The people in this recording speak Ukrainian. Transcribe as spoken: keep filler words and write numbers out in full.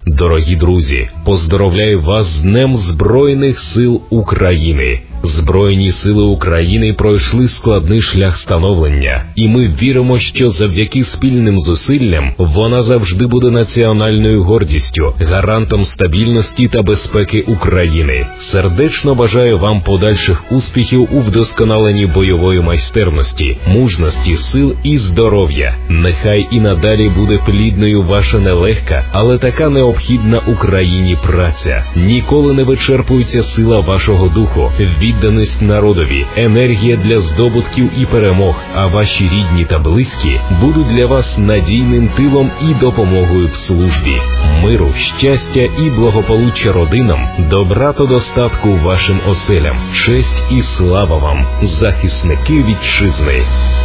Дорогі друзі, поздоровляю вас з Днем Збройних сил України. Збройні сили України пройшли складний шлях становлення, і ми віримо, що завдяки спільним зусиллям вона завжди буде національною гордістю, гарантом стабільності та безпеки України. Сердечно бажаю вам подальших успіхів у вдосконаленні бойової майстерності, мужності, сил і здоров'я. Нехай і надалі буде плідною ваша нелегка, але така необхідна Україні праця. Ніколи не вичерпується сила вашого духу, відданість народові, енергія для здобутків і перемог, а ваші рідні та близькі будуть для вас надійним тилом і допомогою в службі. Миру, щастя і благополуччя родинам, добра та достатку вашим оселям, честь і слава вам, захисники вітчизни.